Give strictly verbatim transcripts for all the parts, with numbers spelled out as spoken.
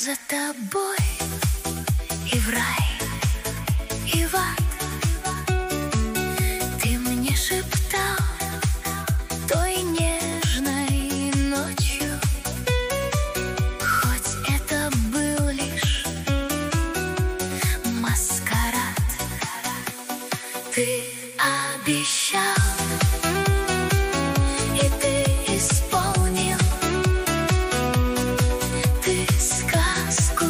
за тобой и в рай, и в ад. Ты мне шептал той нежной ночью, хоть это был лишь маскарад. Ты обещал, и ты исполнил. Ты сказку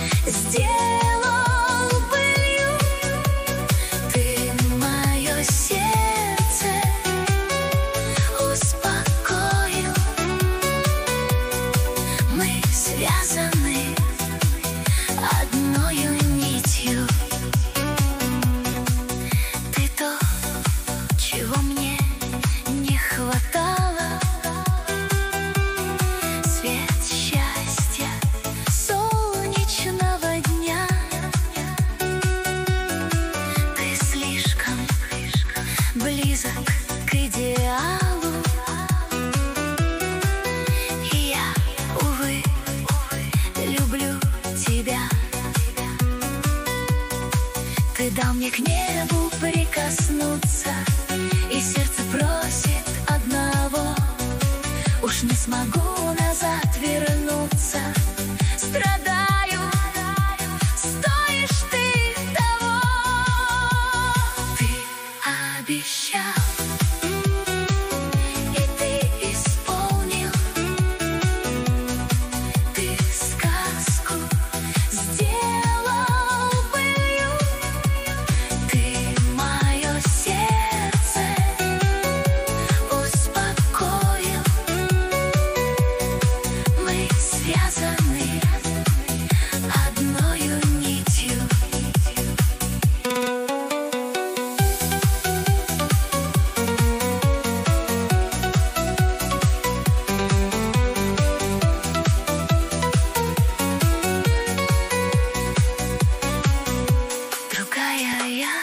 сделал былью. Ты мое сердце успокоил. Мы связаны одною нитью. Ты то, чего мне не хватало. Свет счастья солнечного дня. Ты слишком близок к идеалу. И я, увы, люблю тебя. Ты дал мне к небу прикоснуться, и сердце просит одного. Уж не смогу назад вернуться. Страдаю, стоишь ты того. Ты обещал, и ты исполнил. Ты сказку сделал былью. Ты мое сердце успокоил. Мы связаны одною нитью. Другая я,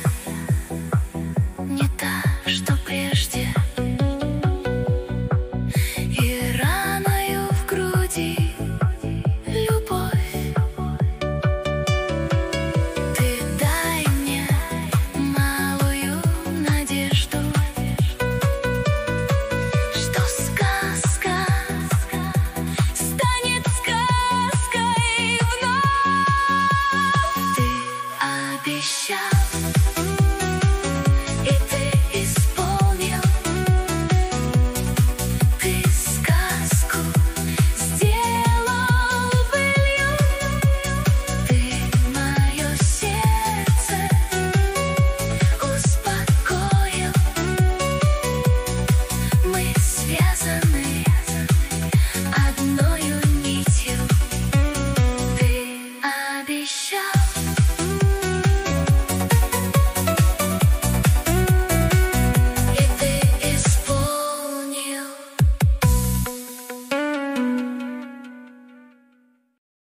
не та, что прежде. И раною в груди любовь. Ты дай мне малую надежду, что сказка станет сказкой вновь. Ты обещал,